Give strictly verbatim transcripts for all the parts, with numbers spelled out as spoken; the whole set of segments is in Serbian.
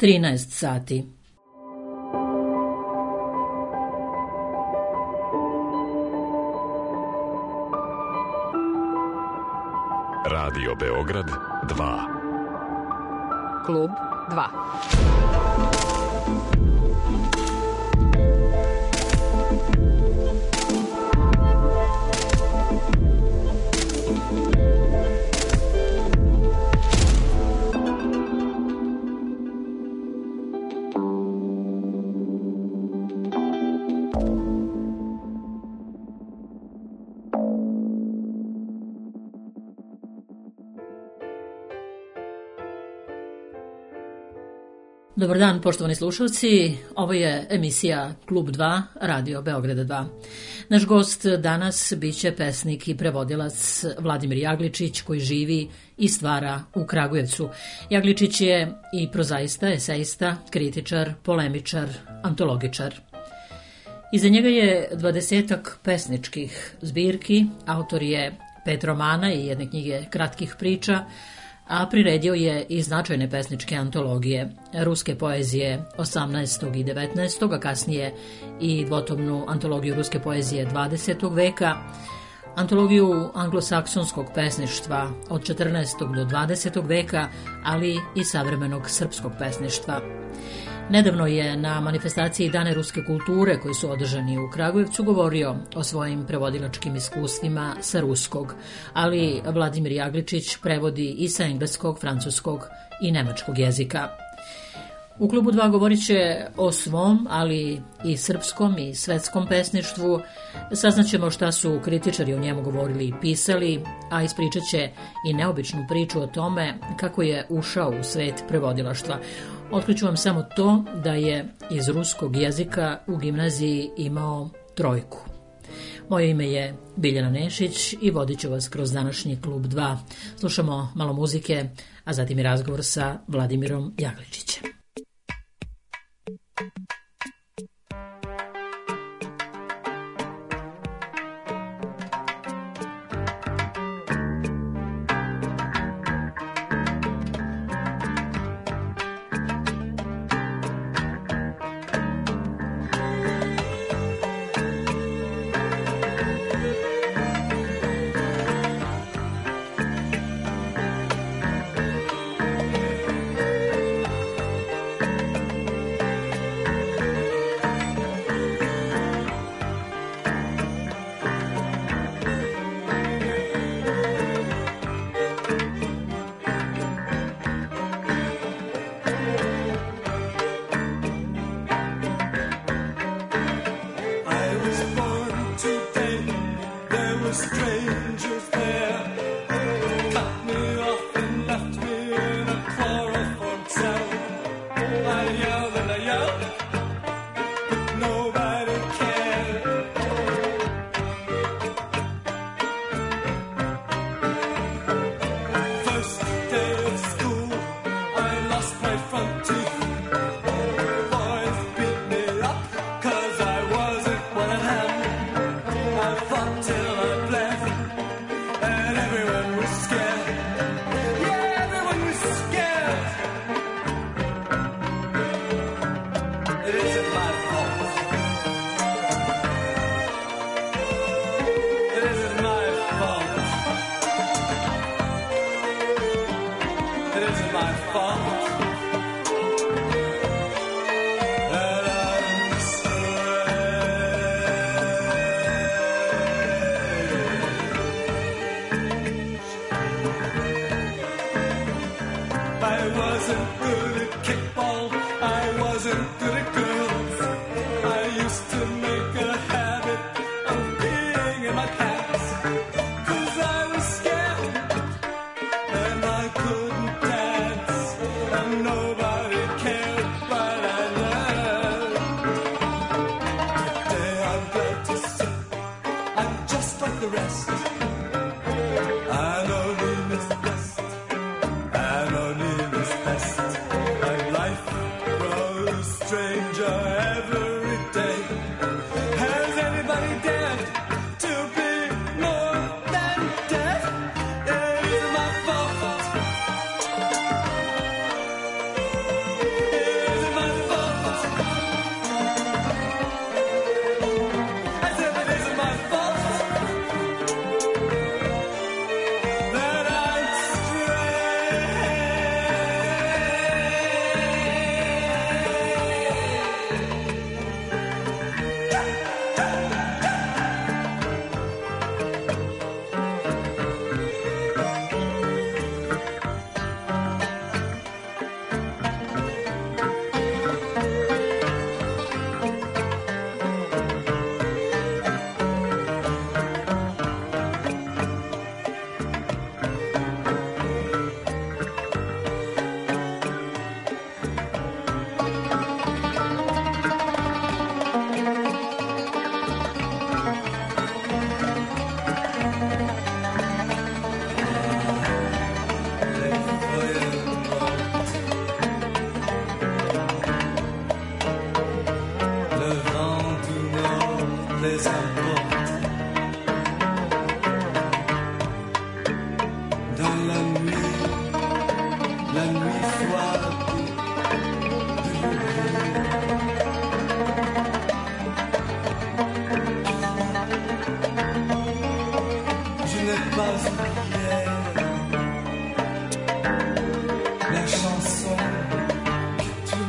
trinaest sati. Radio Beograd dva. Klub dva. Dobar dan, poštovani slušalci. Ovo je emisija Klub dva, Radio Beograda dva. Naš gost danas biće pesnik i prevodilac Vladimir Jagličić, koji živi i stvara u Kragujevcu. Jagličić je i prozaista, esejista, kritičar, polemičar, antologičar. Iza njega je dvadesetak pesničkih zbirki, autor je pet romana i jedne knjige kratkih priča, a priredio je i značajne pesničke antologije ruske poezije osamnaestog i devetnaestog, a kasnije i dvotomnu antologiju ruske poezije dvadesetog veka, antologiju anglosaksonskog pesništva od četrnaestog do dvadesetog veka, ali i savremenog srpskog pesništva. Nedavno je na manifestaciji Dane ruske kulture, koji su održani u Kragujevcu, govorio o svojim prevodilačkim iskustvima sa ruskog, ali Vladimir Jagličić prevodi i sa engleskog, francuskog i nemačkog jezika. U Klubu dva govorit će o svom, ali i srpskom i svetskom pesništvu. Saznaćemo šta su kritičari o njemu govorili i pisali, a ispričat će i neobičnu priču o tome kako je ušao u svet prevodilaštva. Otkriću vam samo to da je iz ruskog jezika u gimnaziji imao trojku. Moje ime je Biljana Nešić i vodit ću vas kroz današnji Klub dva. Slušamo malo muzike, a zatim i razgovor sa Vladimirom Jagličićem.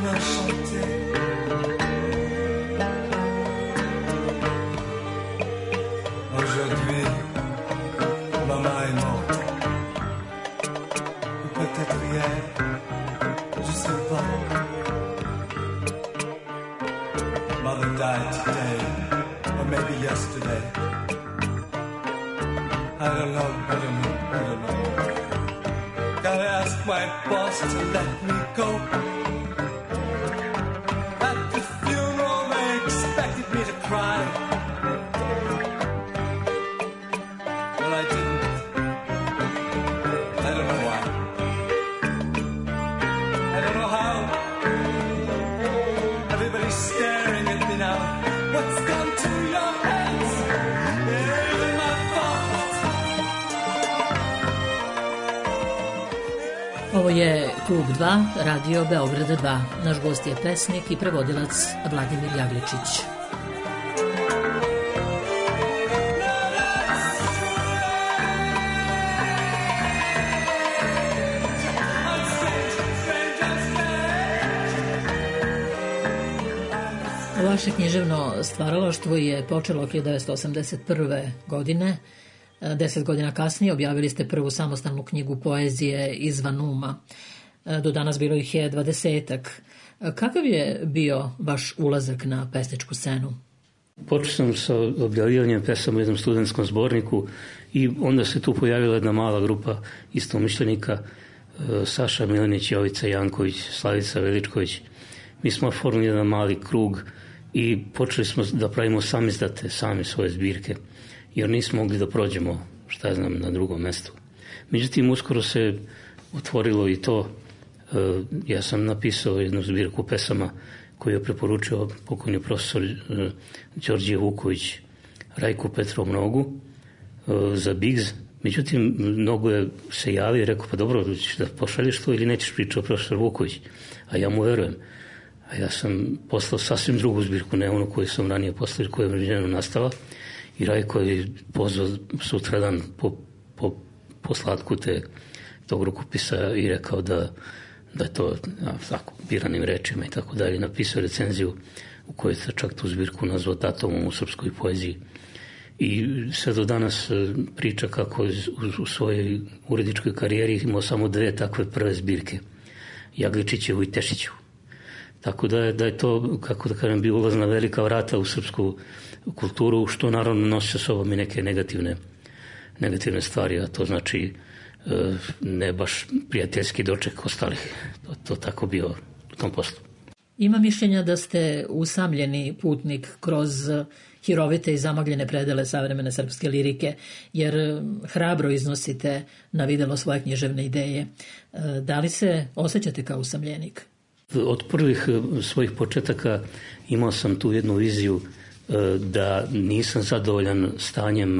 me chanter. Aujourd'hui, maman est morte. Ou peut-être hier, je sais pas. Mother died today, or maybe yesterday. I don't know, I don't know, I don't know. Gotta ask my boss to let me go. At the funeral they expected me to cry, but I didn't. I don't know why. I don't know how. Everybody's staring at me now. What's come to your heads? It isn't my fault. Ovo je Klub dva, Radio Beograd dva. Naš gost je pesnik i prevodilac Vladimir Jagličić. Vaše književno stvaralaštvo je počelo hiljadu devetsto osamdeset prve. godine. Deset godina kasnije objavili ste prvu samostalnu knjigu poezije Izvan uma. Do danas bilo ih je dvadesetak. Kakav je bio vaš ulazak na pesničku scenu? Počeo sam sa objavljivanjem pesama u jednom studentskom zborniku i onda se tu pojavila jedna mala grupa istomišljenika, Saša Milanić, Jovica Janković, Slavica Veličković. Mi smo formili jedan mali krug i počeli smo da pravimo sami izdate, sami svoje zbirke, jer nismo mogli da prođemo, šta ja znam, na drugom mestu. Međutim, uskoro se otvorilo i to. Ja sam napisao jednu zbirku pesama koju je preporučio pokojni profesor Đorđe Vuković Rajku Petrov Nogu za Bigz. Međutim, Nogu je se javio i rekao, pa dobro, ćeš da pošalješ to ili nećeš pričao profesor Vuković? A ja mu verujem. A ja sam poslao sasvim drugu zbirku, ne ono koju sam ranije poslao, koja je vređeno nastala. I Rajko je pozvao sutradan po, po, po slatku te, tog rukopisa i rekao da, da je to ja, tako, biranim rečima i tako dalje. Napisao recenziju u kojoj se čak tu zbirku nazvao datumom u srpskoj poeziji. I sve do danas priča kako u, u svojoj uredničkoj karijeri imao samo dve takve prve zbirke, Jagličićevu i Tešićevu. Tako da je, da je to, kako da kažem, bio ulaz na velika vrata u srpsku kulturu, što naravno nosi sa sobom i neke negativne, negativne stvari, a to znači ne baš prijateljski doček ostalih. To, to tako bio u tom poslu. Ima mišljenja da ste usamljeni putnik kroz hirovite i zamagljene predele savremene srpske lirike, jer hrabro iznosite na videlo svoje književne ideje. Da li se osjećate kao usamljenik? Od prvih svojih početaka imao sam tu jednu viziju da nisam zadovoljan stanjem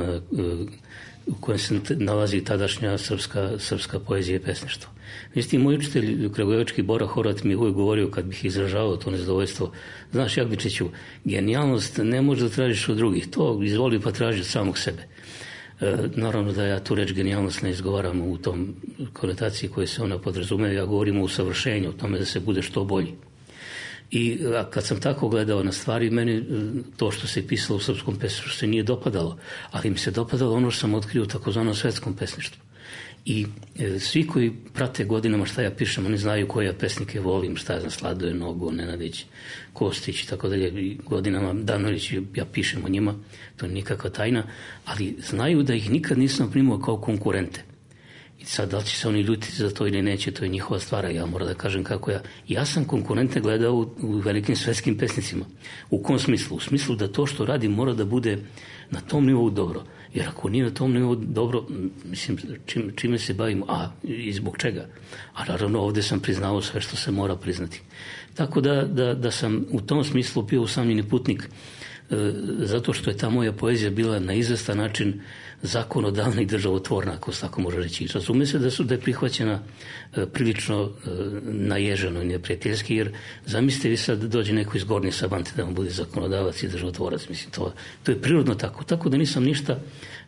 u kojem se nalazi tadašnja srpska, srpska poezija i pesništvo. Međutim, moj učitelj kragujevački Bora Horvat mi je uvijek govorio, kad bih izražavao to nezadovoljstvo, znaš Jagličiću, genijalnost ne možeš da tražiš od drugih, to izvoli pa traži od samog sebe. E, naravno da ja tu reč genijalnost ne izgovaram u tom konotaciji koje se ona podrazume, ja govorim o usavršenju, o tome da se bude što bolji. I a kad sam tako gledao na stvari, meni to što se pisalo u srpskom pesništvu se nije dopadalo, ali mi se dopadalo ono što sam otkrio u takozvanom svetskom pesništvu. I e, svi koji prate godinama šta ja pišem, oni znaju koje ja pesnike volim, šta ja znam, Sladoje, Nogo, Nenadić, Kostić i tako dalje, i godinama Danović, ja pišem o njima, to je nikakva tajna, ali znaju da ih nikad nisam primao kao konkurente. I sad, da li će se oni ljutiti za to ili neće, to je njihova stvar, ja moram da kažem kako ja. Ja sam konkurente gledao u, u velikim svetskim pesnicima. U kom smislu? U smislu da to što radim mora da bude na tom nivou dobro. Jer ako nije na tom nivou dobro, mislim, čim, čime se bavimo, a i zbog čega? A naravno ovdje sam priznao sve što se mora priznati. Tako da, da, da sam u tom smislu bio usamljeni putnik, e, zato što je ta moja poezija bila na izvestan način zakonodavna i državotvorna, ako se tako može reći. Razume se da su da je prihvaćena e, prilično e, naježeno i neprijateljski, jer zamislite vi sad dođe neko iz Gornje Sabante da vam bude zakonodavac i državotvorac. Mislim, to, to je prirodno tako. Tako da nisam ništa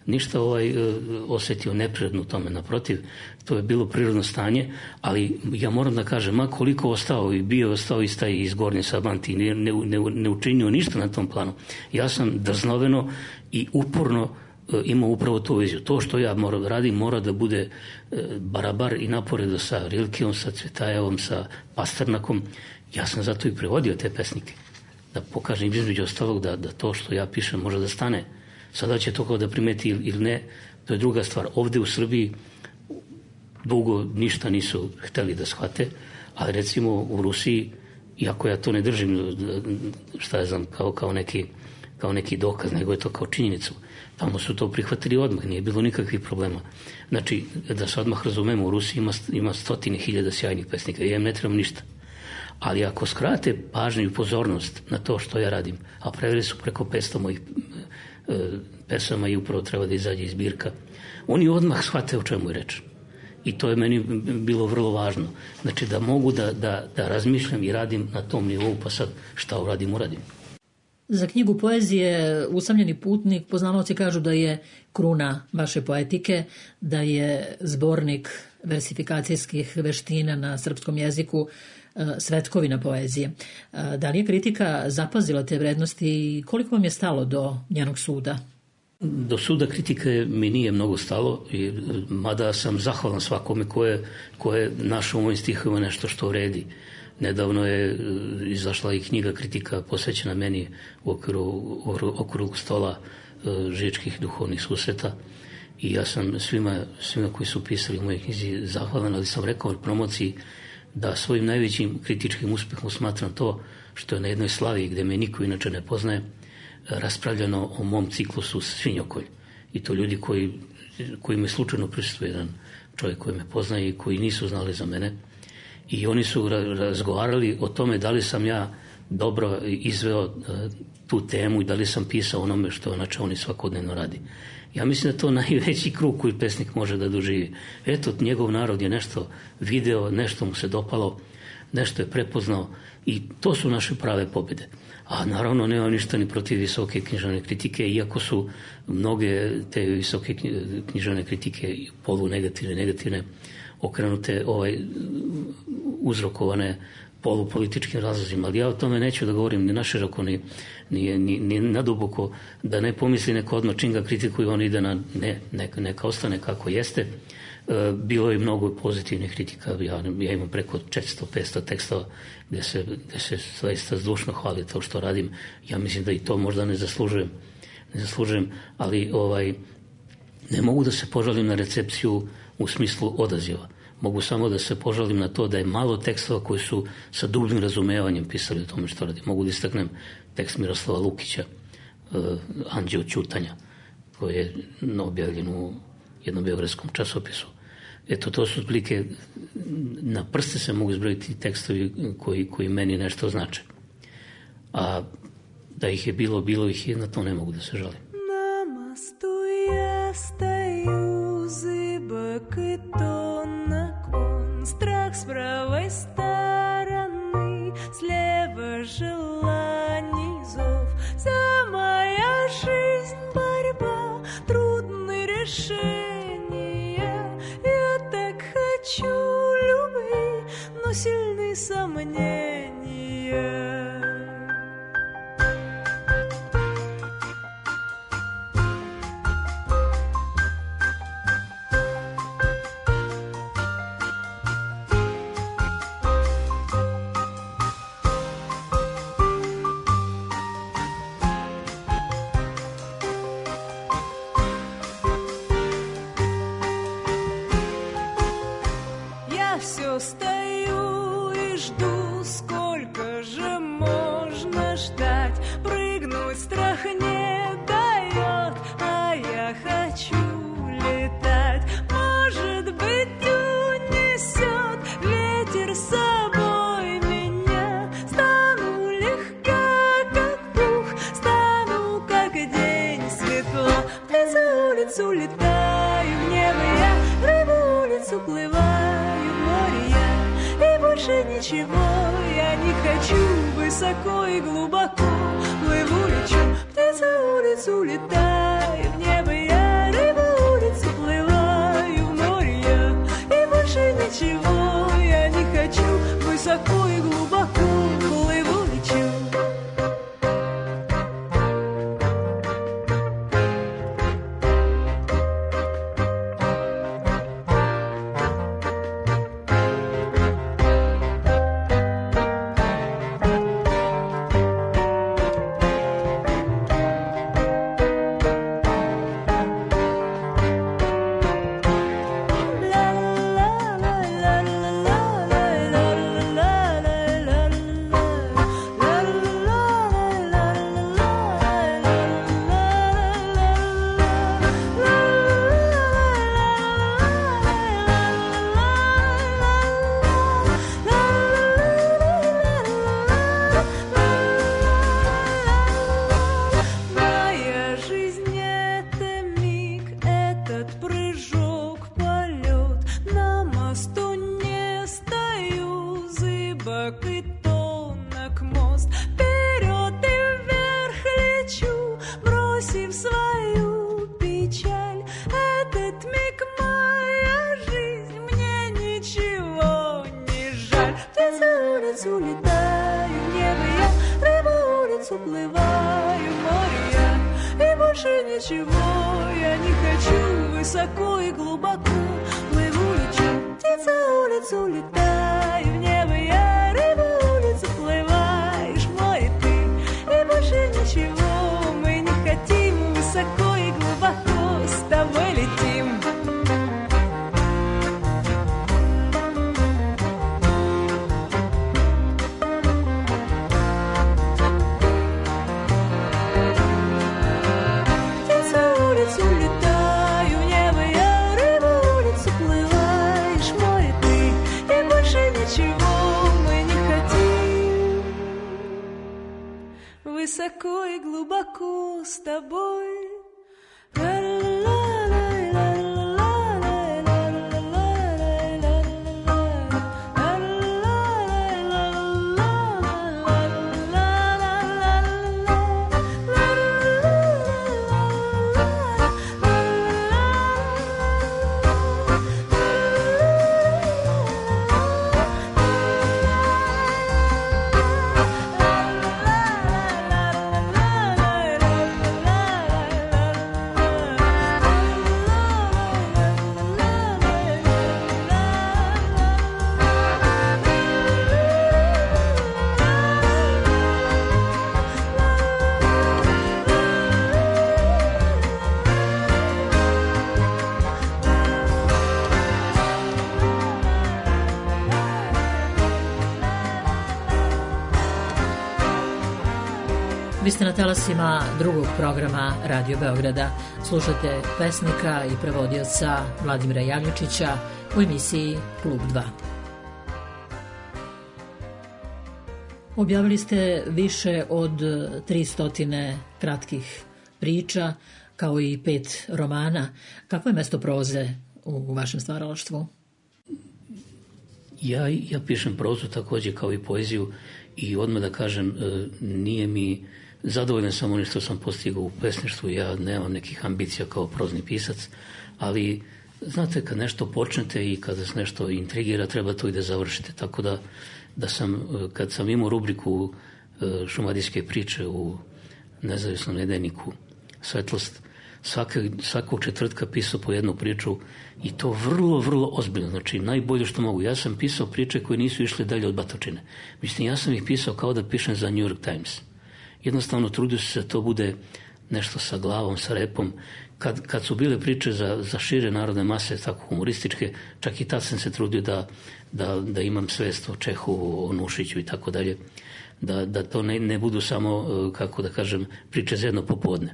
ništa ovaj, osjetio neprirodno tome, naprotiv, to je bilo prirodno stanje, ali ja moram da kažem, ma koliko ostao i bio ostao iz taj iz Gornje Sabanti, ne, ne, ne, ne učinio ništa na tom planu. Ja sam drznoveno i uporno imao upravo tu viziju. To što ja moram da radim mora da bude barabar i naporedo sa Rilkeom, sa Cvetajevom, sa Pasternakom. Ja sam zato i prevodio te pesnike. Da pokažem između ostalog da, da to što ja pišem može da stane. Sada će to kao da primeti ili ne, to je druga stvar. Ovde u Srbiji dugo ništa nisu hteli da shvate, ali recimo u Rusiji, iako ja to ne držim, šta je znam, kao, kao, neki, kao neki dokaz, nego je to kao činjenicu. Tamo su to prihvatili odmah, nije bilo nikakvih problema. Znači, da se odmah razumemo, u Rusiji ima, ima stotine hiljada sjajnih pesnika, ja im ne trebam ništa. Ali ako skrate pažnju i pozornost na to što ja radim, a preveli su preko petsto mojih e, pesama i upravo treba da izađe iz zbirka, oni odmah shvate o čemu je reč. I to je meni bilo vrlo važno. Znači da mogu da, da, da razmišljam i radim na tom nivou, pa sad šta uradim, uradim. Za knjigu poezije Usamljeni putnik poznavaoci kažu da je kruna vaše poetike, da je zbornik versifikacijskih veština na srpskom jeziku svetkovina poezije. Da li je kritika zapazila te vrednosti i koliko vam je stalo do njenog suda? Do suda kritike mi nije mnogo stalo, mada sam zahvalan svakome ko je, ko je našao u mojim stihovima nešto što vredi. Nedavno je izašla i knjiga kritika posvećena meni u okviru okruglog stola žičkih duhovnih susreta i ja sam svima, svima koji su pisali u mojoj knjizi zahvalan, ali sam rekao u promociji da svojim najvećim kritičkim uspehom smatram to što je na jednoj slavi gde me niko inače ne poznaje raspravljano o mom ciklusu Svinjokolj. I to ljudi koji, koji me slučajno prisutuje jedan čovjek koji me poznaje i koji nisu znali za mene. I oni su razgovarali o tome da li sam ja dobro izveo tu temu i da li sam pisao onome što na čemu oni svakodnevno radi. Ja mislim da to najveći krug koji pesnik može da doživi. Eto, njegov narod je nešto video, nešto mu se dopalo, nešto je prepoznao i to su naše prave pobjede. A naravno nemam ništa ni protiv visoke književne kritike, iako su mnoge te visoke književne kritike polu negativne, negativne, okrenute ovaj, uzrokovane polupolitičkim razlozima, ali ja o tome neću da govorim ni naširoko, ni, ni, ni, ni naduboko, da ne pomisli neko odmah čim ga kritikuju, on ide na ne, neka, neka ostane kako jeste. E, bilo je mnogo pozitivnih kritika, ja, ja imam preko četiristo do petsto tekstova gde se, gde se zaista zdušno hvali to što radim. Ja mislim da i to možda ne zaslužujem, ne zaslužujem, ali ovaj, ne mogu da se požalim na recepciju u smislu odaziva. Mogu samo da se požalim na to da je malo tekstova koji su sa dubljim razumevanjem pisali o tome što radi. Mogu da istaknem tekst Miroslava Lukića, uh, Anđeo ćutanja, koji je objavljen u jednom beogradskom časopisu. Eto, to su otprilike, na prste se mogu izbrojiti tekstovi koji, koji meni nešto znače. A da ih je bilo, bilo ih je, na to ne mogu da se žalim. На мосту я стою, зыбок и тонок он, страх с правой стороны, слева желаний зов. Вся моя жизнь борьба, трудные решения. Я так хочу любви, но сильны сомнения. Все стою и жду, сколько же можно ждать. Прыгнуть страх не дает, а я хочу летать. Может быть, унесет ветер с собой меня. Стану легка, как пух, стану, как день светла. И за улицу летаю в небо я, рыбу улицу плываю. Больше ничего я не хочу, высоко и глубоко плыву, лечу, птица улицу летаю, в небо я ничего я не хочу, высоко и глубоко плыву, лечу. Высоко и глубоко с тобой. Vi ste na talasima drugog programa Radio Beograda. Slušate pesnika i prevodioca Vladimira Jagličića u emisiji Klub dva. Objavili ste više od tristo kratkih priča, kao i pet romana. Kakvo je mesto proze u vašem stvaralaštvu? Ja, ja pišem prozu također kao i poeziju i odmah da kažem, nije mi zadovoljan sam onim što sam postigao u pesništvu. Ja nemam nekih ambicija kao prozni pisac, ali znate, kad nešto počnete i kada se nešto intrigira, treba to i da završite. Tako da, da sam, kad sam imao rubriku šumadijske priče u nezavisnom nedeljniku Svetlost, svake, svakog četvrtka pisao po jednu priču i to vrlo, vrlo ozbiljno. Znači, najbolje što mogu. Ja sam pisao priče koje nisu išle dalje od batočine. Mislim, ja sam ih pisao kao da pišem za New York Times. Jednostavno trudio se da to bude nešto sa glavom, sa repom. Kad, kad su bile priče za, za šire narodne mase, tako humorističke, čak i tad sam se trudio da, da, da imam svest o Čehu, o Nušiću i tako dalje. Da, da to ne, ne budu samo, kako da kažem, priče za jedno popodne.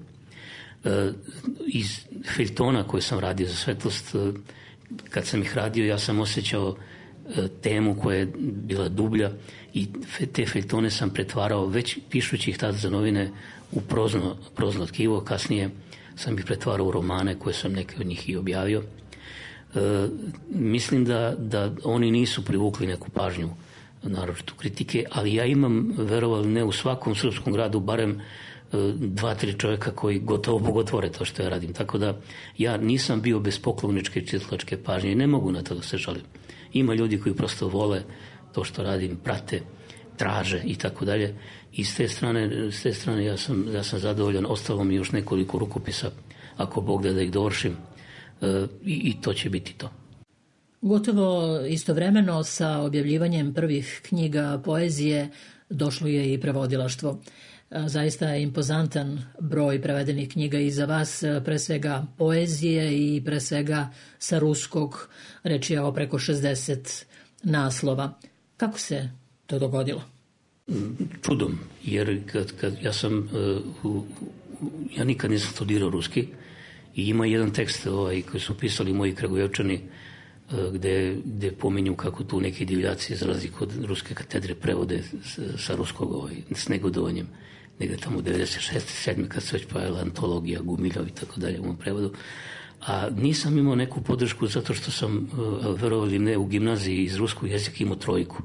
Iz feljtona koje sam radio za Svetlost, kad sam ih radio, ja sam osjećao temu koja je bila dublja i te feljtone sam pretvarao, već pišući ih tada za novine, u prozno, prozno tkivo. Kasnije sam ih pretvarao u romane koje sam neke od njih i objavio. E, mislim da, da oni nisu privukli neku pažnju, naročitu kritike, ali ja imam, verovali ne, u svakom srpskom gradu barem dva, tri čovjeka koji gotovo bogotvore to što ja radim. Tako da ja nisam bio bez poklovničke i čitalačke pažnje i ne mogu na to da se žalim. Ima ljudi koji prosto vole to što radim, prate, traže i tako dalje. I s te strane, s te strane ja sam, ja sam zadovoljan. Ostalo mi još nekoliko rukopisa, ako Bog da da ih dovršim, e, i, i to će biti to. Gotovo istovremeno sa objavljivanjem prvih knjiga poezije došlo je i prevodilaštvo. Zaista je impozantan broj prevedenih knjiga i za vas, pre svega poezije i pre svega sa ruskog, reči je o preko šezdeset naslova. Kako se to dogodilo? Čudom, jer kad, kad ja sam, uh, ja nikad nisam studirao ruski i ima jedan tekst ovaj, koji su pisali moji Kragujevčani, Gde, gde pominju kako tu neki divljaci za razliku od ruske katedre prevode sa ruskog ovaj, s negodovanjem, negde tamo u devedeset šeste sedme kad se već pojavila antologija Gumiljov i tako dalje u mom prevodu. A nisam imao neku podršku zato što sam, verovali ne, u gimnaziji iz ruskog jezika imao trojku.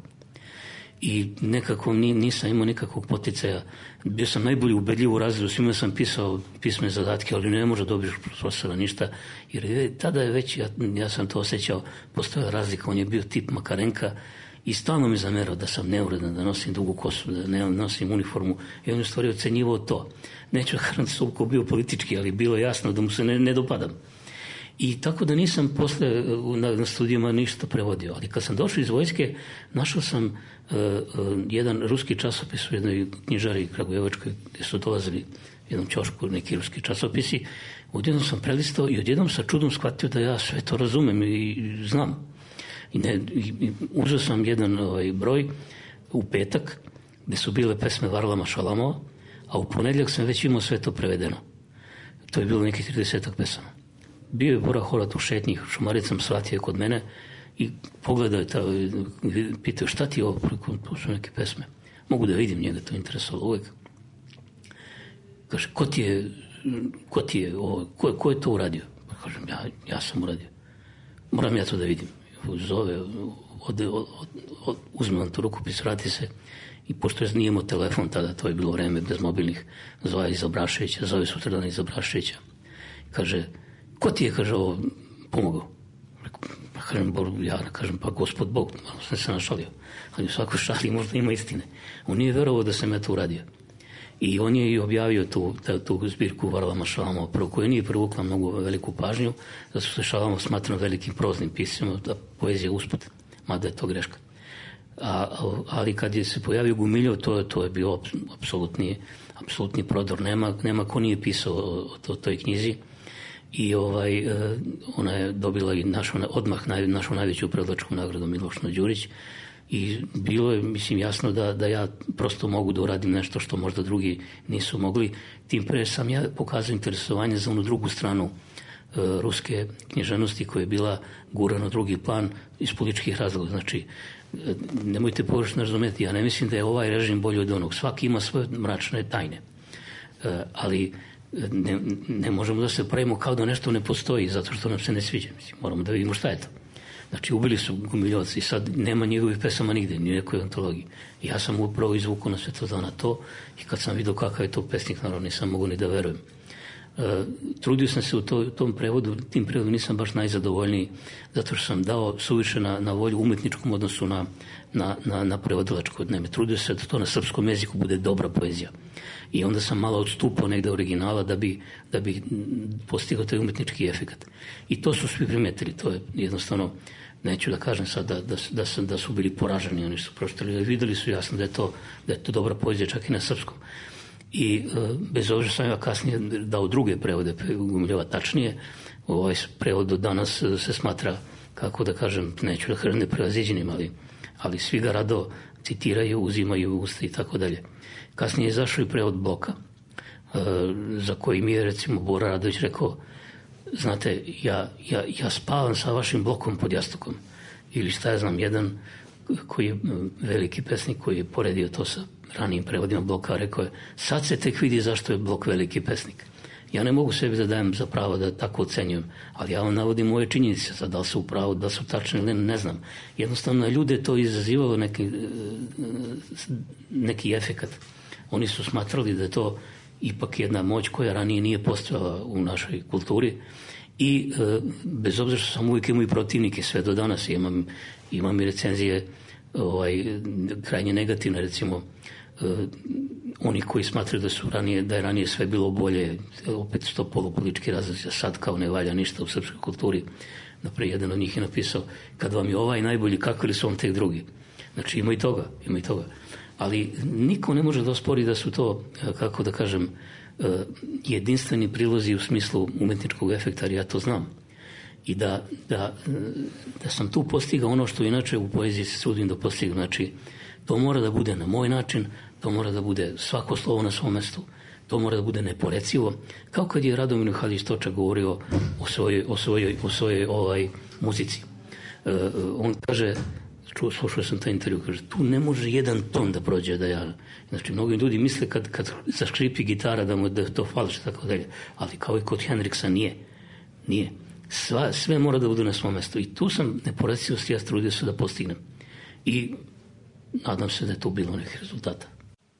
I nekako nisam imao nikakvog poticaja. Bio sam najbolji ubedljiv u razredu, svima sam pisao pismene zadatke, ali ne može dobiti profesora ništa, jer je, tada je već, ja, ja sam to osjećao, postojala razlika, on je bio tip Makarenka i stalno mi zamerao da sam neuredan, da nosim dugu kosu, da ne nosim uniformu, i on je u stvari ocenjivao to. Neću da kažem da bio politički, ali bilo jasno da mu se ne, ne dopadam. I tako da nisam posle na, na studijama ništa prevodio, ali kad sam došao iz vojske, našao sam uh, uh, jedan ruski časopis u jednoj knjižari Kragujevačkoj, gde su dolazili u jednom ćošku neki ruski časopisi. Odjednom sam prelistao i odjednom sa čudom shvatio da ja sve to razumem i znam. I, ne, i, i uzeo sam jedan ovaj, broj u petak, gde su bile pesme Varlama Šalamova, a u ponedjeljak sam već imao sve to prevedeno. To je bilo nekih tridesetak pesama. Bio je Bora Horat u šetnji, Šumaricam svratio kod mene i pogledao je, ta, pitao šta ti je ovo, to su neke pesme. Mogu da vidim, njega to interesovalo uvek. Kaže, ko ti je, ko ti je ovo, ko, ko je to uradio? Pa kažem, ja, ja sam uradio. Moram ja to da vidim. Zove, ode, od, od, uzme vam tu rukopis, vrati se i pošto je nije imao telefon tada, to je bilo vreme bez mobilnih, zove iz Obraševića, zove sutradan iz Obraševića. Kaže, ko ti je, kaže, ovo pomogao? Pa kažem, ja kažem, pa Gospod Bog, malo sam se našalio. Ali u svakoj šali možda ima istine. On nije verovao da sam ja to uradio. I on je i objavio tu, tu zbirku Varlama Šalamova, prvo koja nije privukla mnogo veliku pažnju, da su se Šalamov smatrao velikim proznim piscima, da poezija usput, mada je to greška. A, ali kad je se pojavio Gumiljov, to, to je bio apsolutni, apsolutni prodor. Nema, nema ko nije pisao o, o toj knjizi. I ovaj, ona je dobila i našu, odmah naj, našu najveću prevodilačku nagradu Miloš Đurić i bilo je, mislim, jasno da, da ja prosto mogu da uradim nešto što možda drugi nisu mogli. Tim pre sam ja pokazao interesovanje za onu drugu stranu e, ruske književnosti koja je bila gurana na drugi plan iz političkih razloga. Znači, e, nemojte pogrešno razumeti, ja ne mislim da je ovaj režim bolji od onog. Svaki ima svoje mračne tajne. E, ali Ne, ne možemo da se pravimo kao da nešto ne postoji zato što nam se ne sviđa. Mislim, moramo da vidimo šta je to. Znači, ubili su Gumiljovci i sad nema njegovih pesama nigde, ni u nekoj antologiji. Ja sam upravo izvukao na Svetozana to i kad sam vidio kakav je to pesnik, naravno nisam mogu ni da verujem. E, trudio sam se u, to, u tom prevodu, tim prevodu nisam baš najzadovoljniji zato što sam dao suviše na, na volju umetničkom odnosu na, na, na, na prevodilačko. Ne, trudio se da to na srpskom jeziku bude dobra poezija. I onda sam malo odstupao negde originala da bi, da bi postigao taj umetnički efekat. I to su svi primetili, to je jednostavno, neću da kažem sad da, da, da, sam, da su bili poraženi, oni su proštali, videli su jasno da je to, da je to dobra poezija čak i na srpskom. I e, bez obzira sam ja kasnije dao druge prevode Gumiljova tačnije, ovaj prevod do danas se smatra, kako da kažem, neću da kažem neprevaziđenim, ali, ali svi ga rado citiraju, uzimaju u usta i tako dalje. Kasnije je izašao i prevod Bloka, e, za koji mi je recimo Bora Radović rekao, znate, ja, ja, ja spavam sa vašim Blokom pod jastukom. Ili šta ja znam, jedan koji je veliki pesnik koji je poredio to sa ranijim prevodima Bloka, rekao je, sad se tek vidi zašto je Blok veliki pesnik. Ja ne mogu sebi da dajem za pravo da tako ocenjujem, ali ja vam navodim moje činjenice, sad da li su u pravu, da su tačne ili ne, ne znam. Jednostavno ljude to izazivalo neki, neki efekat. Oni su smatrali da je to ipak jedna moć koja ranije nije postojala u našoj kulturi I e, bez obzira što sam uvijek imao i protivnike, sve do danas imam, imam i recenzije ovaj, krajnje negativne, recimo e, oni koji smatraju da su ranije, da je ranije sve bilo bolje, opet sto polupolitički razlozi, sad kao ne valja ništa u srpskoj kulturi. Naprej, jedan od njih je napisao, kad vam je ovaj najbolji, kakvi li su vam tek drugi? Znači, ima i toga, ima i toga. Ali niko ne može da ospori da su to, kako da kažem, jedinstveni prilozi u smislu umetničkog efekta, jer ja to znam. I da, da, da sam tu postigao ono što inače u poeziji se trudim da postigam. Znači, to mora da bude na moj način, to mora da bude svako slovo na svom mestu, to mora da bude neporecivo, kao kad je Radomir Mihajlović Točak govorio o svojoj, o svojoj, o svojoj ovaj, muzici. Uh, on kaže, čuo, slušao sam taj intervju, kaže, tu ne može jedan ton da prođe da ja... Znači, mnogi ljudi misle kad, kad zaškripi gitara da mu da to falš, tako dalje, ali kao i kod Hendriksa nije. Nije. Sva, sve mora da bude na svom mestu. I tu sam neporecivost, ja trudio se da postignem. I nadam se da je tu bilo nekih rezultata.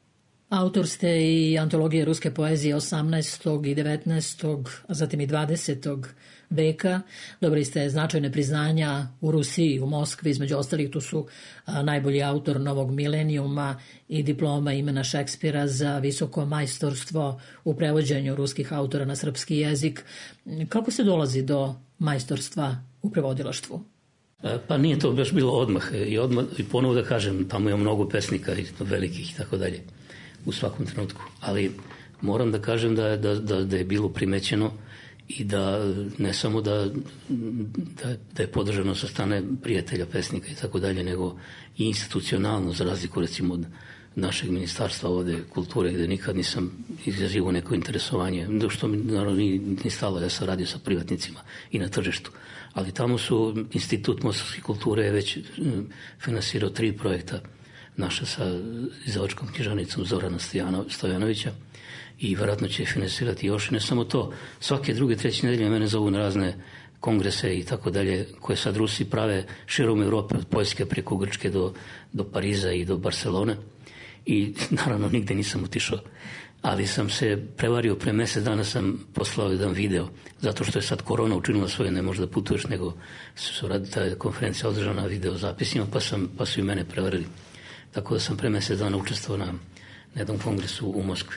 Autor ste i antologije ruske poezije osamnaestog i devetnaestog, a zatim i dvadesetog veka. Dobili ste značajne priznanja u Rusiji, u Moskvi, između ostalih tu su a, najbolji autor Novog milenijuma i diploma imena Šekspira za visoko majstorstvo u prevođenju ruskih autora na srpski jezik. Kako se dolazi do majstorstva u prevodilaštvu? Pa nije to baš bilo odmah. I, odmah, i ponovo da kažem, tamo je mnogo pesnika i velikih i tako dalje u svakom trenutku. Ali moram da kažem da, da, da, da je bilo primećeno i da ne samo da, da, da je podržano sa strane prijatelja, pesnika i tako dalje, nego i institucionalno, za razliku recimo od našeg ministarstva ovde kulture, gde nikad nisam izrazivao neko interesovanje, što mi naravno ni, ni stalo, ja sam radio sa privatnicima i na tržištu. Ali tamo su Institut mostarske kulture je već finansirao tri projekta naša sa izdavačkom književnicom Zorana Stojanovića i vjerojatno će finansirati još. Ne samo to, svake druge, treće nedelje mene zovu na razne kongrese i tako dalje, koje sad Rusi prave širom Evrope, od Poljske preko Grčke do, do Pariza i do Barcelone. I naravno nigde nisam otišao. Ali sam se prevario, pre mesec dana sam poslao jedan video, zato što je sad korona učinila svoje, ne možeš da putuješ, nego su radi ta konferencija održana video zapisima, pa, sam, pa su i mene prevarili. Tako da sam pre mesec dana učestvovao na, na jednom kongresu u Moskvi.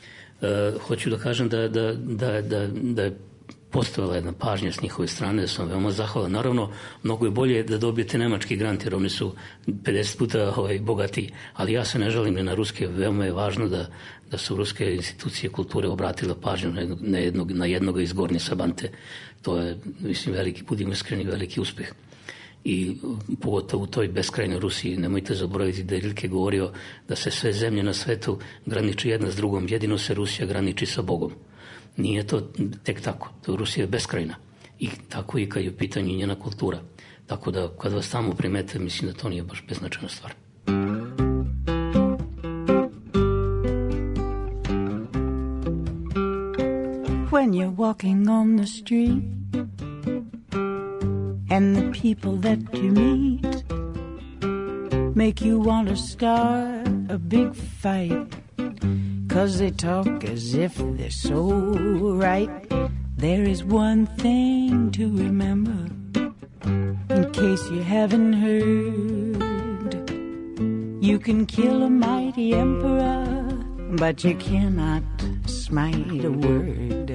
E, hoću da kažem da, da, da, da, da je postojala jedna pažnja s njihove strane, da sam veoma zahvalan. Naravno, mnogo je bolje da dobijete nemački grant, jer oni su pedeset puta ovaj, bogatiji, ali ja se ne žalim ni na ruske. Veoma je važno da, da su ruske institucije kulture obratile pažnju na jednog, na jednog, na jednoga iz Gornje Sabante. To je, mislim, veliki, budimo iskreni, veliki uspeh. I pogotovo u toj beskrajnoj Rusiji, nemojte zaboraviti da je Rilke govorio da se sve zemlje na svetu graniči jedna s drugom, jedino se Rusija graniči sa Bogom. Nije to tek tako, to Rusija je beskrajna i tako i kad je u pitanju njena kultura. Tako da kad vas tamo primete, mislim da to nije baš beznačajna stvar. When you're walking on the street and the people that you meet make you want to start a big fight, 'cause they talk as if they're so right. There is one thing to remember, in case you haven't heard. You can kill a mighty emperor, but you cannot smite a word.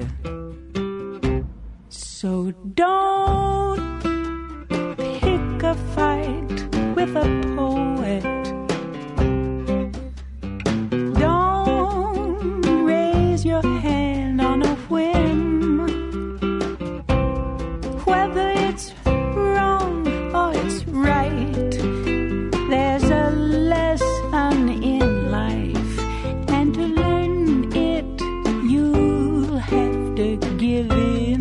So don't pick a fight with a poet. Your hand on a whim, whether it's wrong or it's right. There's a lesson in life, and to learn it you'll have to give in,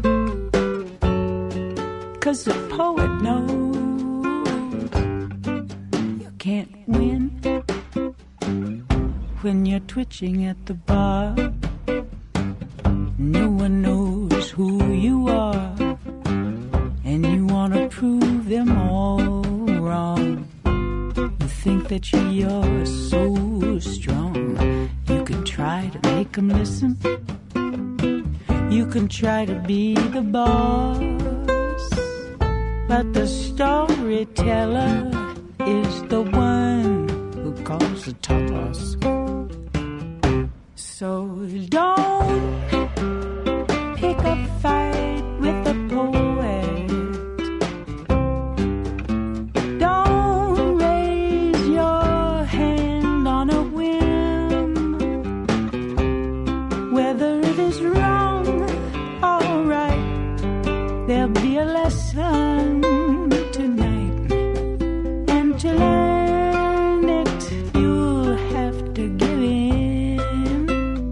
'cause the poet knows you can't win. When you're twitching at the bar, no one knows who you are, and you want to prove them all wrong. You think that you're so strong, you could try to make them listen. You can try to be the boss, but the storyteller is the one who calls the toss. So don't pick a fight with a poet. Don't raise your hand on a whim. Whether it is wrong or right, there'll be a lesson tonight. And to learn it, you'll have to give in.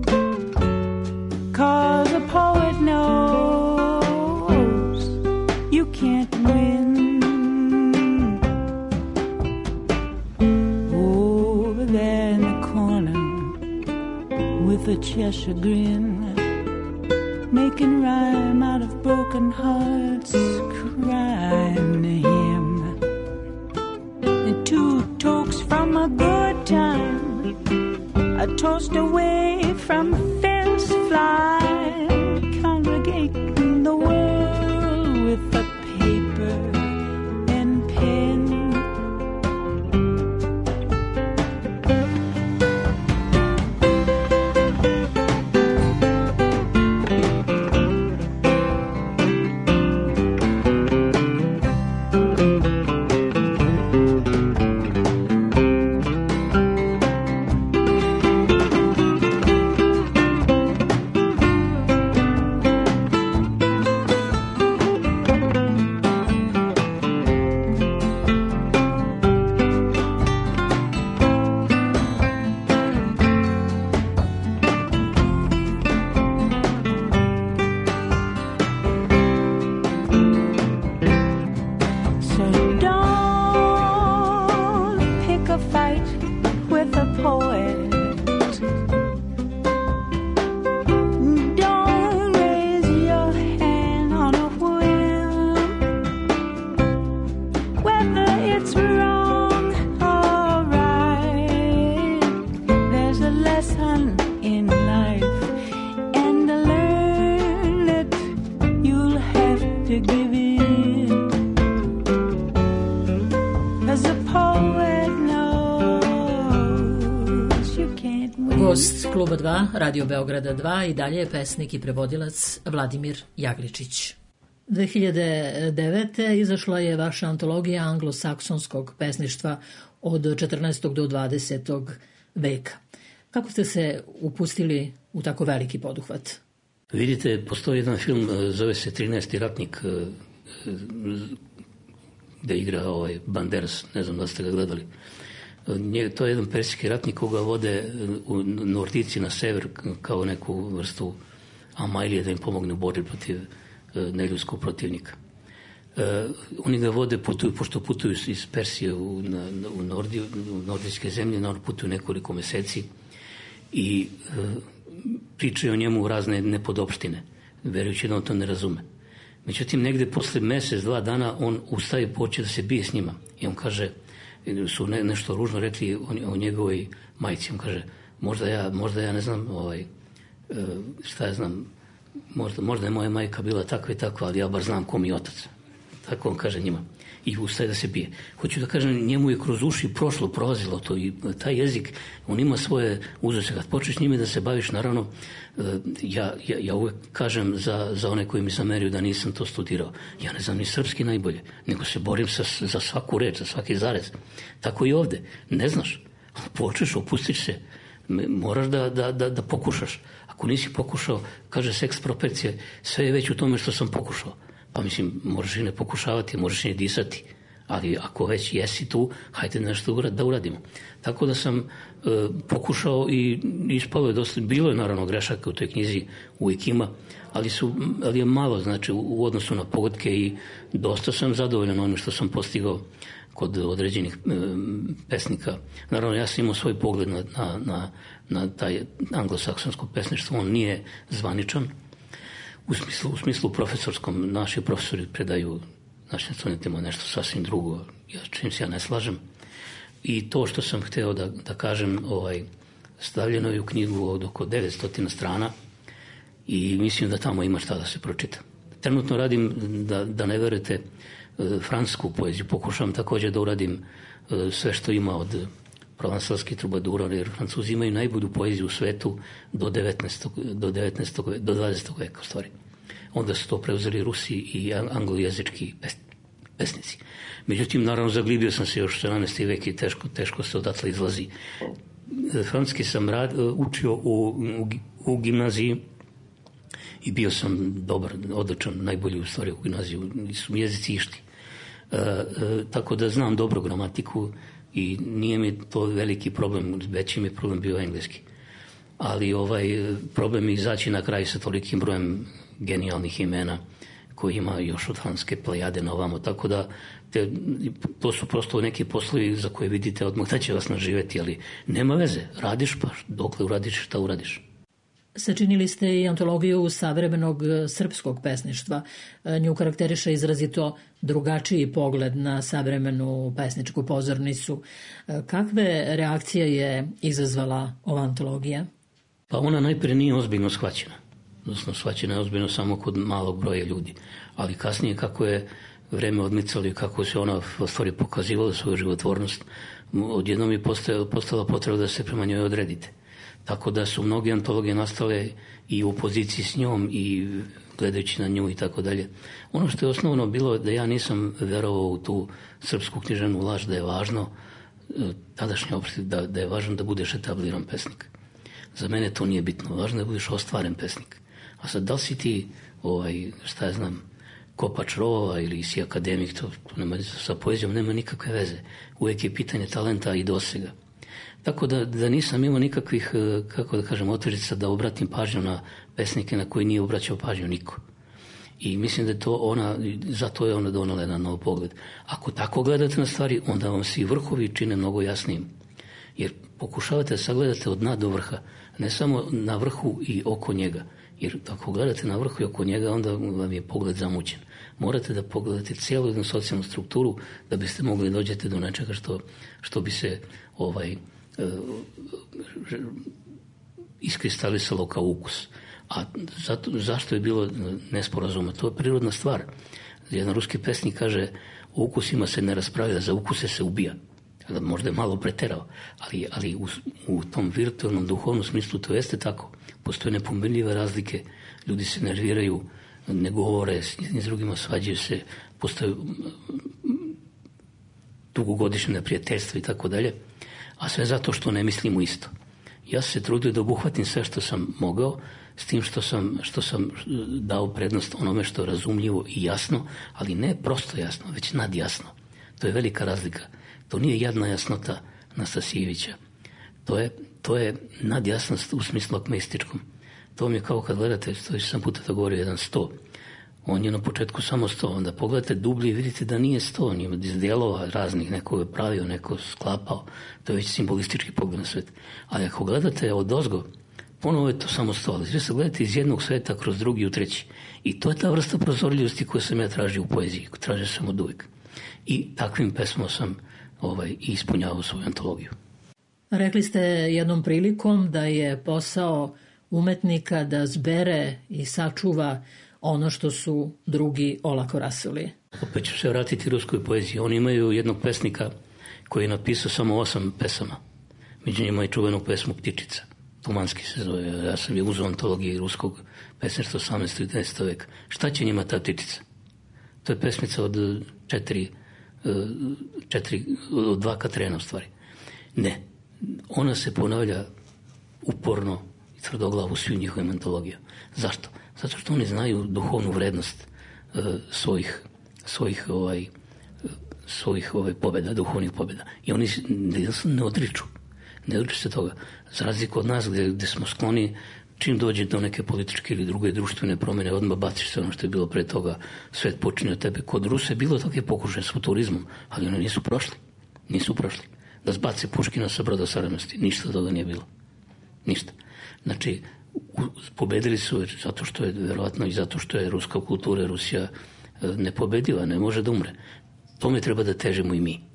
'Cause a poet knows you can't win. Over there in the corner with a Cheshire grin, making rhyme out of broken hearts, crying to him. And two tokes from a good time, a toast away from fence fly, congregating the world with a paper and pen. Gost Kluba dva, Radio Beograda dva i dalje je pesnik i prevodilac Vladimir Jagličić. dve hiljade devete. izašla je vaša antologija anglosaksonskog pesništva od četrnaestog do dvadesetog veka. Kako ste se upustili u tako veliki poduhvat? Vidite, postoji jedan film, zove se trinaesti ratnik, gde igra ovaj Banderas, ne znam da ste ga gledali. To je jedan persijski ratnik koga vode u Nordici na sever kao neku vrstu Amailije da im pomogne u borbi protiv neljudskog protivnika. Oni ga vode, putuju, pošto putuju iz Persije u, na, u, Nordiju, u nordijske zemlje, na on putuju nekoliko meseci i pričaju o njemu razne nepodopštine, verujući da on to ne razume. Međutim, negde posle mesec, dva dana on ustaje i poče da se bije s njima. I on kaže, su ne, nešto ružno rekli o, o njegovoj majci. On kaže, možda ja, možda ja ne znam, ovaj, šta ja znam, možda, možda je moja majka bila takva i takva, ali ja bar znam ko mi je otac. Tako on kaže njima. I ustaje da se bije. Hoću da kažem, njemu je kroz uši prošlo, prolazilo to i taj jezik, on ima svoje uzuse. Kad počneš njime da se baviš, naravno, ja, ja, ja uvek kažem za, za one koji mi zameraju da nisam to studirao. Ja ne znam ni srpski najbolje, nego se borim sa, za svaku reč, za svaki zarez. Tako i ovde. Ne znaš. Počneš, opustiš se. Moraš da, da, da, da pokušaš. Ako nisi pokušao, kaže se ekspropercije, sve je već u tome što sam pokušao. Pa mislim, možeš i ne pokušavati, možeš i ne disati, ali ako već jesi tu, hajde nešto da uradimo. Tako da sam e, pokušao i ispalo je dosta, bilo je naravno grešaka u toj knjizi, uvijek ima, ali, su, ali je malo, znači u, u odnosu na pogodke i dosta sam zadovoljan onim što sam postigao kod određenih e, pesnika. Naravno, ja sam imao svoj pogled na, na, na, na taj anglosaksonsko pesništvo, on nije zvaničan. U smislu, u smislu profesorskom, naši profesori predaju našim studentima nešto sasvim drugo, ja, čim se ja ne slažem. I to što sam hteo da, da kažem, ovaj, stavljeno je u knjigu od oko devetsto strana i mislim da tamo ima šta da se pročita. Trenutno radim, da, da ne verujete, francusku poeziju. Pokušavam također da uradim sve što ima od provansalskih trubadura, jer Francuzi imaju najbolju poeziju u svetu do devetnaestog. do devetnaestog. do dvadesetog veka u stvari. Onda su to preuzeli Rusi i anglojezički pesnici. Međutim, naravno, zaglibio sam se još u sedamnaesti vek i teško, teško se odatle izlazi. Francuski sam rad, učio u, u, u gimnaziji i bio sam dobar, odličan, najbolji u stvari u gimnaziju, su mi jezici išti. E, e, tako da znam dobro gramatiku i nije mi to veliki problem, veći mi je problem bio engleski. Ali ovaj problem je izaći na kraj sa tolikim brojem genijalnih imena koji ima još od francuske plejade na ovamo, tako da te, to su prosto neki poslovi za koje vidite odmah da će vas naživeti, ali nema veze, radiš pa dokle uradiš šta uradiš. Sačinili ste i antologiju savremenog srpskog pesništva. Nju karakteriše izrazito drugačiji pogled na savremenu pesničku pozornicu. Kakve reakcije je izazvala ova antologija? Pa ona najprije nije ozbiljno shvaćena. Odnosno, shvaćena je ozbiljno samo kod malog broja ljudi. Ali kasnije, kako je vreme odmicalo i kako se ona u stvari pokazivala svoju životvornost, odjednom je postala potreba da se prema njoj odredite. Tako da su mnoge antologije nastale i u poziciji s njom i gledajući na nju i tako dalje. Ono što je osnovno bilo da ja nisam verovao u tu srpsku književnu laž da je važno, tadašnje opšte, da, da je važno da budeš etabliran pesnik. Za mene to nije bitno, važno da budeš ostvaren pesnik. A sad, da li si ti, ovaj, šta ja znam, kopač rovova ili si akademik, to, to nema, sa poezijom nema nikakve veze. Uvijek je pitanje talenta i dosega. Tako da, da nisam imao nikakvih, kako da kažem, otvrđica da obratim pažnju na pesnike na koji nije obraćao pažnju niko. I mislim da je to ona, zato je ona donala jedan nov pogled. Ako tako gledate na stvari, onda vam svi vrhovi čine mnogo jasnijim. Jer pokušavate da sagledate od dna do vrha, ne samo na vrhu i oko njega. Jer ako gledate na vrhu i oko njega, onda vam je pogled zamućen. Morate da pogledate cijelu jednu socijalnu strukturu da biste mogli dođete do nečega što, što bi se ovaj, iskristalisalo kao ukus. A zato, zašto je bilo nesporazuma? To je prirodna stvar. Jedan ruski pesnik kaže, o ukusima se ne raspravlja, za ukuse se ubija. Možda je malo preterao, ali, ali u, u tom virtualnom duhovnom smislu to jeste tako. Postoje nepomirljive razlike, ljudi se nerviraju, ne govore, s jednim s drugima svađaju se, postoje dugogodišnje neprijateljstva i tako dalje, a sve zato što ne mislimo isto. Ja sam se trudio da obuhvatim sve što sam mogao, s tim što sam, što sam dao prednost onome što je razumljivo i jasno, ali ne prosto jasno, već nadjasno. To je velika razlika. To nije jadna jasnota Nastasijevića. To je, to je nadjasnost u smislu akmeističkom. To mi je kao kad gledate, to je sam puta to govorio, jedan sto. On je na početku samo sto, onda pogledate dublje i vidite da nije sto, on je iz dijelova raznih, neko je pravio, neko sklapao, to je već simbolistički pogled na svet. Ali ako gledate od ozgo, ponovo je to samo sto, ali sve se gledate iz jednog sveta kroz drugi u treći. I to je ta vrsta prozorljivosti koju sam ja tražio u poeziji, tražio sam od uvijek. I takvim pesmom sam ovaj, ispunjavao svoju antologiju. Rekli ste jednom prilikom da je posao umetnika da zbere i sačuva ono što su drugi olako rasuli. Opet ću se vratiti ruskoj poeziji. Oni imaju jednog pesnika koji je napisao samo osam pesama. Među njima je čuvenu pesmu Ptičica. Tumanski se zove. Ja sam je uzeo antologiji ruskog pesništva osamnaestog i devetnaestog veka. Šta će njima ta ptičica? To je pesmica od četiri, četiri od dva Katrena u stvari. Ne. Ona se ponavlja uporno i tvrdoglavu svim njihovim antologijama. Zašto? Zato što oni znaju duhovnu vrednost uh, svojih, svojih, ovaj, svojih ovaj, pobjeda, duhovnih pobjeda. I oni ne odriču. Ne odriču se toga. Za razliku od nas gdje, gdje smo skloni, čim dođe do neke političke ili druge društvene promjene, odmah baciš se ono što je bilo pre toga, svet počinje od tebe. Kod Rusa je bilo takve pokušaje s futurizmom, ali oni nisu prošli. Nisu prošli. Da zbace Puškina sa broda Saravnosti. Ništa toga nije bilo. Ništa. Znači, pobedili su zato što je, verovatno i zato što je ruska kultura, Rusija nepobediva, ne može da umre. Tome treba da težimo i mi.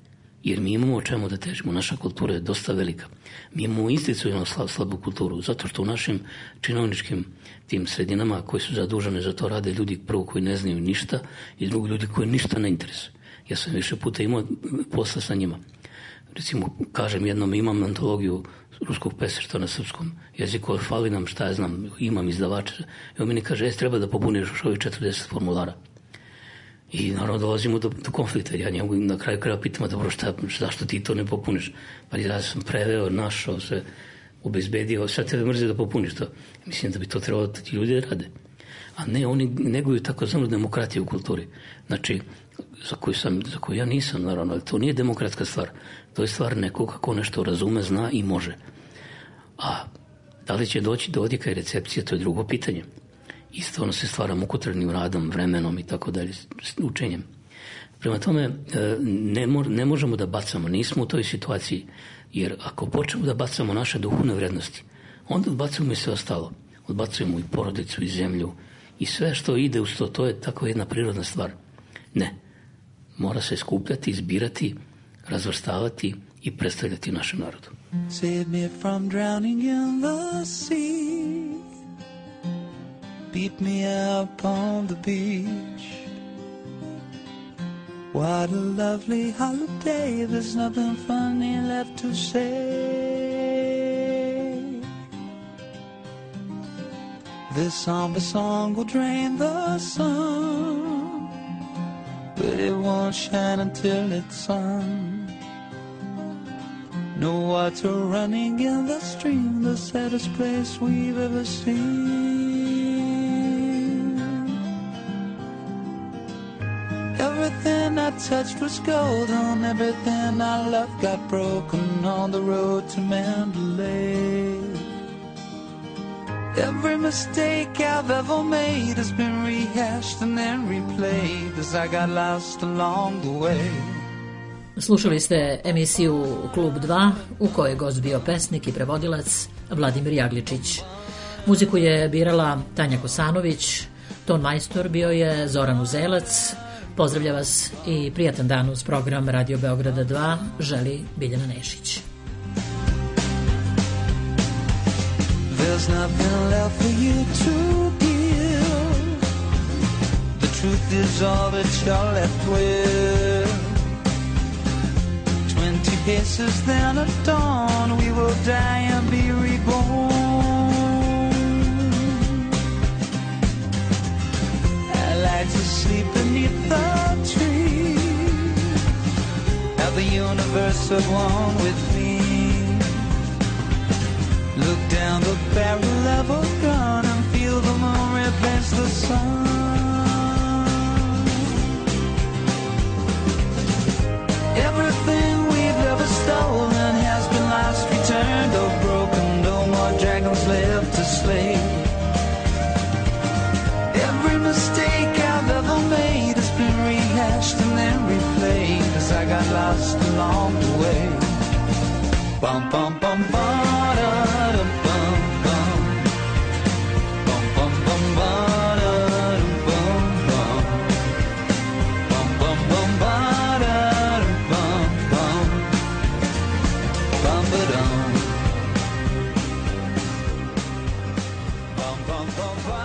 jer mi imamo o čemu da težimo, naša kultura je dosta velika. Mi imamo institucionalno slab, slabu kulturu, zato što u našim činovničkim tim sredinama koji su zadužene za to rade ljudi prvo koji ne znaju ništa i drugi ljudi koji ništa ne interesuju. Ja sam više puta imao posla sa njima. Recimo, kažem jednom, imam antologiju ruskog pesništva na srpskom jeziku, fali nam, šta ja znam, imam izdavača. I on meni kaže, jes, treba da popuniš još ovih četrdeset formulara. I naravno dolazimo do, do konflikta. Ja njegu na kraju kraja pitam, dobro, šta, zašto ti to ne popuniš? Pa ja sam preveo, našao se, obezbedio, sad tebe mrze da popuniš to. Mislim da bi to trebalo da ti ljudi rade. A ne, oni neguju takozvanu demokratiju u kulturi. Znači, za koju, sam, za koju ja nisam, naravno, ali to nije demokratska stvar. To je stvar nekog kako nešto razume, zna i može. A da li će doći do odjeka i recepcije, to je drugo pitanje. Isto ono se stvara mukotrpnim radom, vremenom i tako dalje, učenjem. Prema tome, ne, mo, ne možemo da bacamo, nismo u toj situaciji, jer ako počnemo da bacamo naše duhovne vrednosti, onda odbacujemo i sve ostalo. Odbacujemo i porodicu, i zemlju, i sve što ide uz to, to je tako jedna prirodna stvar. Ne. Mora se skupljati, izbirati, razvrstavati i predstavljati našem narodu. Save me from drowning in the sea. Beat me up on the beach. What a lovely holiday. There's nothing funny left to say. This somber song will drain the sun, but it won't shine until it's sun. No water running in the stream, the saddest place we've ever seen. Everything I touched was golden, everything I loved got broken on the road to Mandalay. Every mistake I've ever made has been rehashed and then replayed as I got lost along the way. Slušali ste emisiju Klub dva u kojoj je gost bio pesnik i prevodilac Vladimir Jagličić. Muziku je birala Tanja Kosanović, ton majstor bio je Zoran Uzelac. Pozdravlja vas i prijatan dan uz program Radio Beograda dva želi Biljana Nešić. There's nothing left for you to give. The truth is all that you're left with. Twenty paces then at dawn, we will die and be reborn. I like to sleep beneath the tree, have the universe at one with me. Look down the barrel of a gun and feel the moon replace the sun. Everything we've ever stolen has been lost, returned, or broken. No more dragons left to slay. Every mistake I've ever made has been rehashed and then replayed as I got lost along the way. Bum bum bum bum. Bum bum bum.